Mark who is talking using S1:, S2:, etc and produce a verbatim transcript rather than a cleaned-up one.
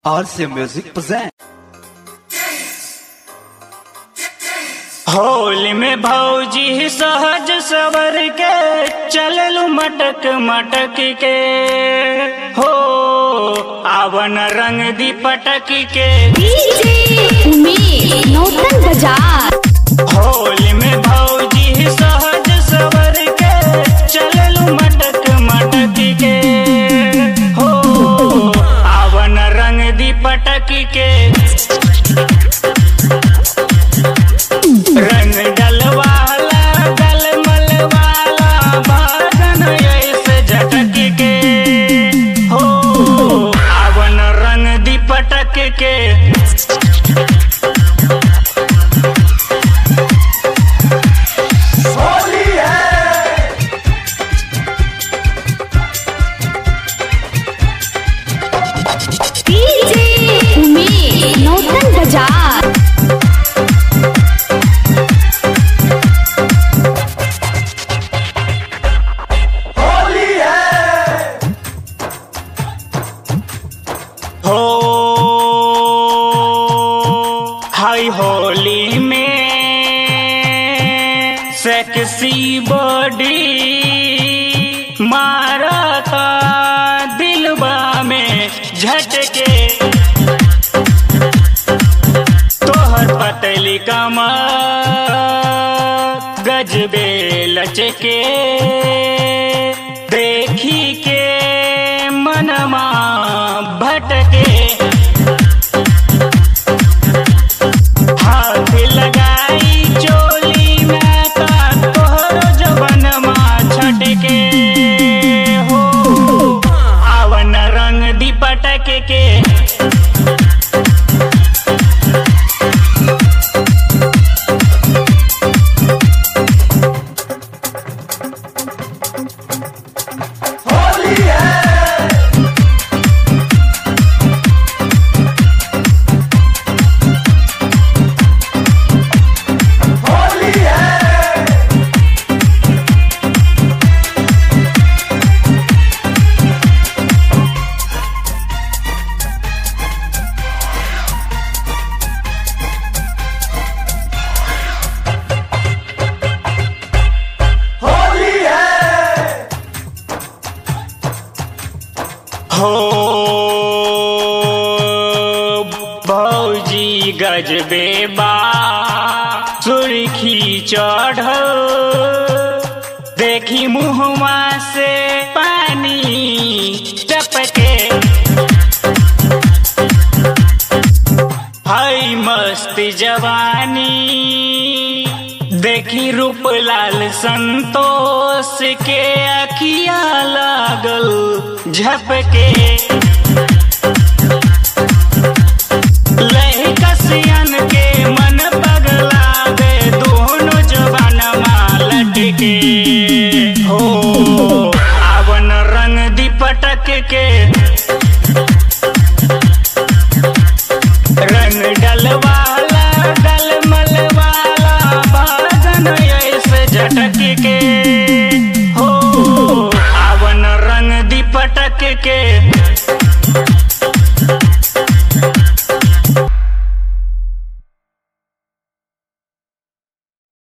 S1: R C Music present।
S2: Holi में भौजी सहज सवर के चललू मटक मटक के हो आवन रंग दी पटक के
S3: डीजे उमेश नौतन बाजार।
S2: होली में भौजी सहज सवर के चललू मटक मटक के हो आवन रंग दी पटक के रंग डलवाला डलमल वाला बादन ऐसे झटक के हो आवन रंग दी पटक के
S4: होली है
S3: डीजे उमेश नौतन बाजार।
S4: होली है
S2: हो हाय होली में सेक्सी बॉडी मारता दिलबा में झटके तोहर पतली कमर गजबे लचके देखी के मनमा भटके हाथ लगाई चोली में का तोहर जबनमा छटके हो आवन रंग दी पटक के
S4: होली है होली है होली है
S2: हो भौजी गजबे बा सुर्खी चढ़ देखी मुहमा से पानी टपके हाय मस्त जवानी देखी रूपलाल संतोष के अखिया लागल झपके लहकसियन के मन पगला दे दोनों जवानमा लटके हो आवन रंग दी पटक के रंग डलवाला डलमल वाला बादन ऐसे झटक के